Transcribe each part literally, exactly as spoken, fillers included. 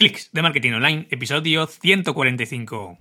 Clics de Marketing Online, episodio ciento cuarenta y cinco.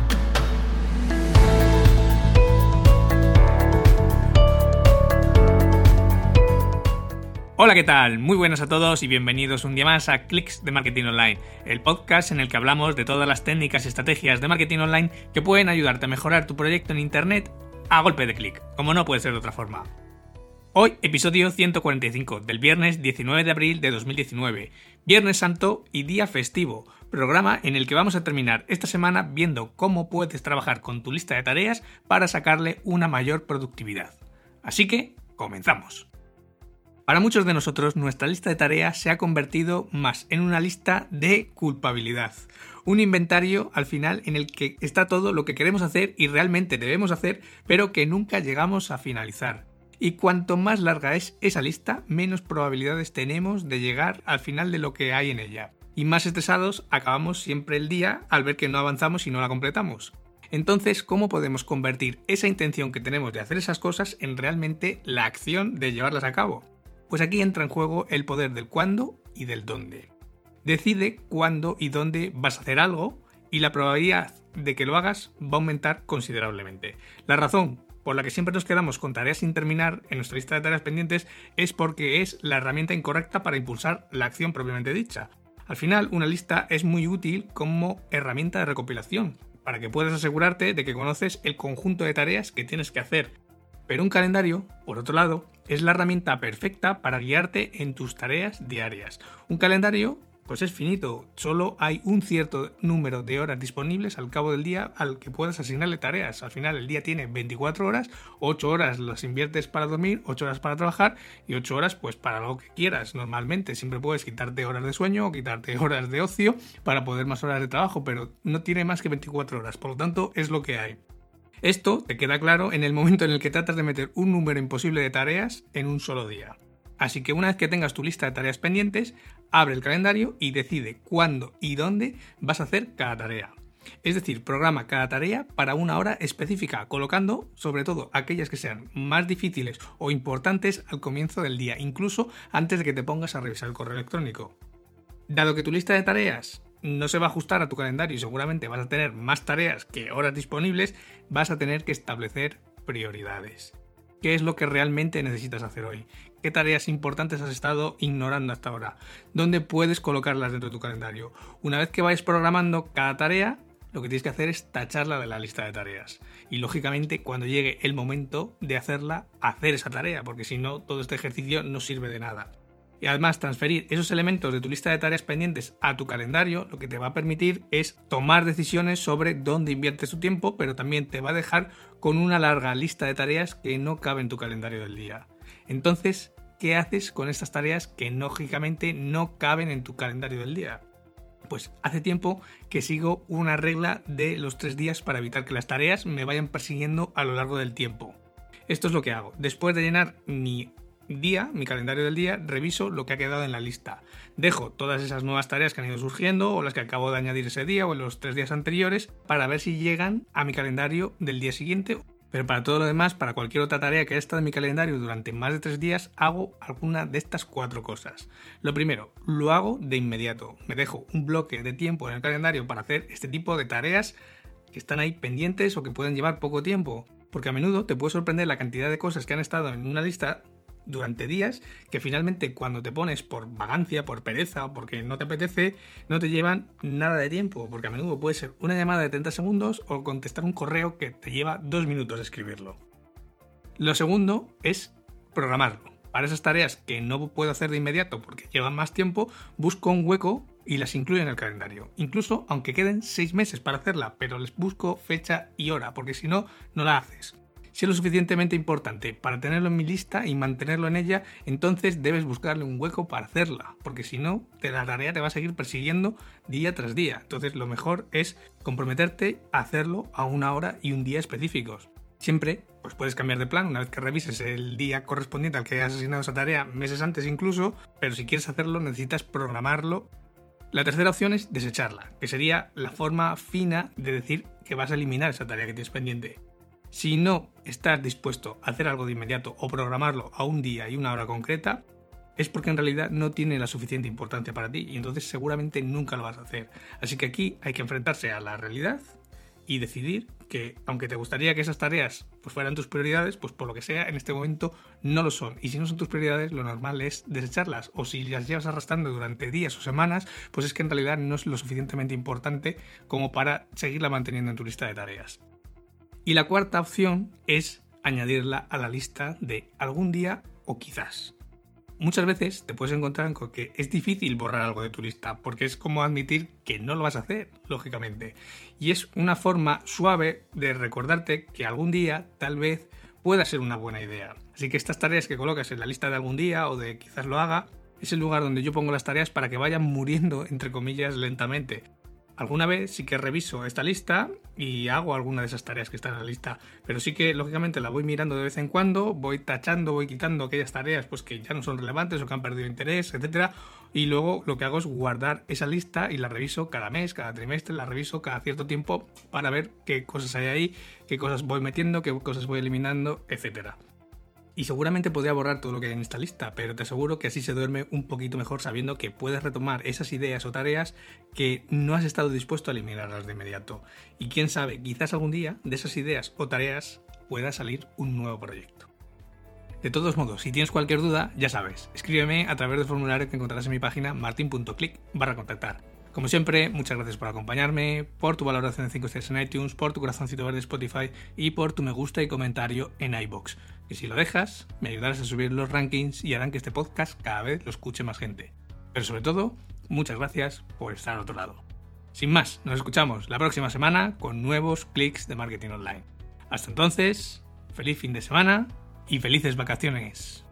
Hola, ¿qué tal? Muy buenas a todos y bienvenidos un día más a Clics de Marketing Online, el podcast en el que hablamos de todas las técnicas y estrategias de marketing online que pueden ayudarte a mejorar tu proyecto en Internet a golpe de clic, como no puede ser de otra forma. Hoy, episodio ciento cuarenta y cinco, del viernes diecinueve de abril de dos mil diecinueve, Viernes Santo y día festivo, programa en el que vamos a terminar esta semana viendo cómo puedes trabajar con tu lista de tareas para sacarle una mayor productividad. Así que, comenzamos. Para muchos de nosotros, nuestra lista de tareas se ha convertido más en una lista de culpabilidad. Un inventario al final en el que está todo lo que queremos hacer y realmente debemos hacer, pero que nunca llegamos a finalizar. Y cuanto más larga es esa lista, menos probabilidades tenemos de llegar al final de lo que hay en ella. Y más estresados acabamos siempre el día al ver que no avanzamos y no la completamos. Entonces, ¿cómo podemos convertir esa intención que tenemos de hacer esas cosas en realmente la acción de llevarlas a cabo? Pues aquí entra en juego el poder del cuándo y del dónde. Decide cuándo y dónde vas a hacer algo y la probabilidad de que lo hagas va a aumentar considerablemente. La razón por la que siempre nos quedamos con tareas sin terminar en nuestra lista de tareas pendientes es porque es la herramienta incorrecta para impulsar la acción propiamente dicha. Al final, una lista es muy útil como herramienta de recopilación, para que puedas asegurarte de que conoces el conjunto de tareas que tienes que hacer. Pero un calendario, por otro lado, es la herramienta perfecta para guiarte en tus tareas diarias. Un calendario pues es finito, solo hay un cierto número de horas disponibles al cabo del día al que puedas asignarle tareas. Al final el día tiene veinticuatro horas, ocho horas las inviertes para dormir, ocho horas para trabajar y ocho horas pues para lo que quieras. Normalmente siempre puedes quitarte horas de sueño o quitarte horas de ocio para poder más horas de trabajo, pero no tiene más que veinticuatro horas, por lo tanto es lo que hay. Esto te queda claro en el momento en el que tratas de meter un número imposible de tareas en un solo día. Así que una vez que tengas tu lista de tareas pendientes, abre el calendario y decide cuándo y dónde vas a hacer cada tarea. Es decir, programa cada tarea para una hora específica, colocando sobre todo aquellas que sean más difíciles o importantes al comienzo del día, incluso antes de que te pongas a revisar el correo electrónico. Dado que tu lista de tareas no se va a ajustar a tu calendario y seguramente vas a tener más tareas que horas disponibles, vas a tener que establecer prioridades. ¿Qué es lo que realmente necesitas hacer hoy? ¿Qué tareas importantes has estado ignorando hasta ahora? ¿Dónde puedes colocarlas dentro de tu calendario? Una vez que vayas programando cada tarea, lo que tienes que hacer es tacharla de la lista de tareas. Y lógicamente, cuando llegue el momento de hacerla, hacer esa tarea, porque si no, todo este ejercicio no sirve de nada. Y además, transferir esos elementos de tu lista de tareas pendientes a tu calendario lo que te va a permitir es tomar decisiones sobre dónde inviertes tu tiempo, pero también te va a dejar con una larga lista de tareas que no cabe en tu calendario del día. Entonces, ¿qué haces con estas tareas que lógicamente no caben en tu calendario del día? Pues hace tiempo que sigo una regla de los tres días para evitar que las tareas me vayan persiguiendo a lo largo del tiempo. Esto es lo que hago. Después de llenar mi día, mi calendario del día, reviso lo que ha quedado en la lista. Dejo todas esas nuevas tareas que han ido surgiendo o las que acabo de añadir ese día o en los tres días anteriores para ver si llegan a mi calendario del día siguiente. Pero para todo lo demás, para cualquier otra tarea que haya estado en mi calendario durante más de tres días, hago alguna de estas cuatro cosas. Lo primero, lo hago de inmediato. Me dejo un bloque de tiempo en el calendario para hacer este tipo de tareas que están ahí pendientes o que pueden llevar poco tiempo. Porque a menudo te puede sorprender la cantidad de cosas que han estado en una lista durante días que finalmente cuando te pones por vagancia, por pereza o porque no te apetece, no te llevan nada de tiempo, porque a menudo puede ser una llamada de treinta segundos o contestar un correo que te lleva dos minutos escribirlo. Lo segundo es programarlo. Para esas tareas que no puedo hacer de inmediato porque llevan más tiempo, busco un hueco y las incluyo en el calendario. Incluso aunque queden seis meses para hacerla, pero les busco fecha y hora, porque si no, no la haces. Si es lo suficientemente importante para tenerlo en mi lista y mantenerlo en ella, entonces debes buscarle un hueco para hacerla, porque si no, la tarea te va a seguir persiguiendo día tras día. Entonces lo mejor es comprometerte a hacerlo a una hora y un día específicos. Siempre pues puedes cambiar de plan una vez que revises el día correspondiente al que hayas asignado esa tarea, meses antes incluso, pero si quieres hacerlo necesitas programarlo. La tercera opción es desecharla, que sería la forma fina de decir que vas a eliminar esa tarea que tienes pendiente. Si no estás dispuesto a hacer algo de inmediato o programarlo a un día y una hora concreta, es porque en realidad no tiene la suficiente importancia para ti y entonces seguramente nunca lo vas a hacer. Así que aquí hay que enfrentarse a la realidad y decidir que, aunque te gustaría que esas tareas pues, fueran tus prioridades, pues por lo que sea, en este momento no lo son. Y si no son tus prioridades, lo normal es desecharlas. O si las llevas arrastrando durante días o semanas, pues es que en realidad no es lo suficientemente importante como para seguirla manteniendo en tu lista de tareas. Y la cuarta opción es añadirla a la lista de algún día o quizás. Muchas veces te puedes encontrar con que es difícil borrar algo de tu lista, porque es como admitir que no lo vas a hacer, lógicamente. Y es una forma suave de recordarte que algún día, tal vez, pueda ser una buena idea. Así que estas tareas que colocas en la lista de algún día o de quizás lo haga, es el lugar donde yo pongo las tareas para que vayan muriendo, entre comillas, lentamente. Alguna vez sí que reviso esta lista y hago alguna de esas tareas que están en la lista, pero sí que lógicamente la voy mirando de vez en cuando, voy tachando, voy quitando aquellas tareas pues que ya no son relevantes o que han perdido interés, etcétera, y luego lo que hago es guardar esa lista y la reviso cada mes, cada trimestre, la reviso cada cierto tiempo para ver qué cosas hay ahí, qué cosas voy metiendo, qué cosas voy eliminando, etcétera. Y seguramente podría borrar todo lo que hay en esta lista, pero te aseguro que así se duerme un poquito mejor sabiendo que puedes retomar esas ideas o tareas que no has estado dispuesto a eliminarlas de inmediato. Y quién sabe, quizás algún día de esas ideas o tareas pueda salir un nuevo proyecto. De todos modos, si tienes cualquier duda, ya sabes, escríbeme a través del formulario que encontrarás en mi página martin punto click barra contactar. Como siempre, muchas gracias por acompañarme, por tu valoración de cinco estrellas en iTunes, por tu corazoncito verde en Spotify y por tu me gusta y comentario en iVoox. Que si lo dejas, me ayudarás a subir los rankings y harán que este podcast cada vez lo escuche más gente. Pero sobre todo, muchas gracias por estar al otro lado. Sin más, nos escuchamos la próxima semana con nuevos clics de marketing online. Hasta entonces, feliz fin de semana y felices vacaciones.